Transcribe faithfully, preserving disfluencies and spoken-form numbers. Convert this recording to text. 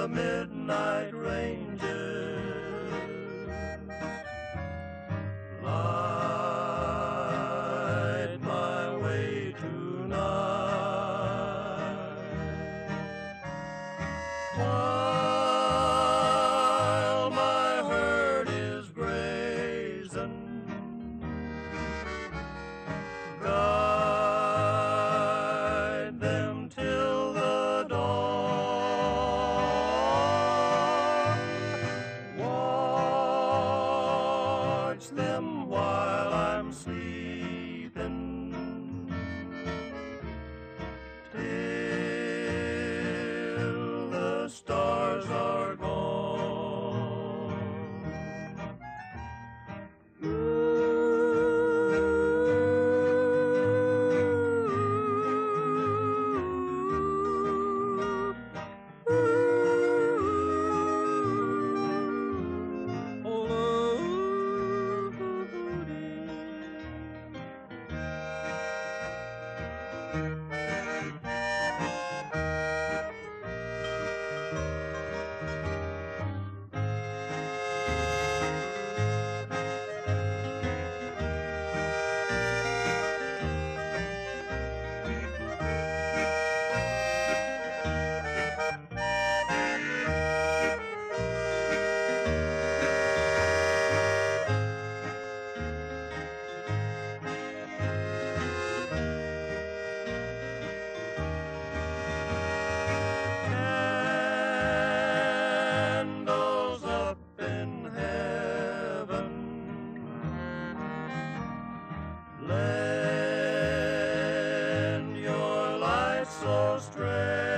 the midnight ranges. Light my way tonight, while my herd is grazing. Guide them till the dawn. Watch them while I'm sleeping, till the stars are gone. Candles up in heaven, lend your light so strange.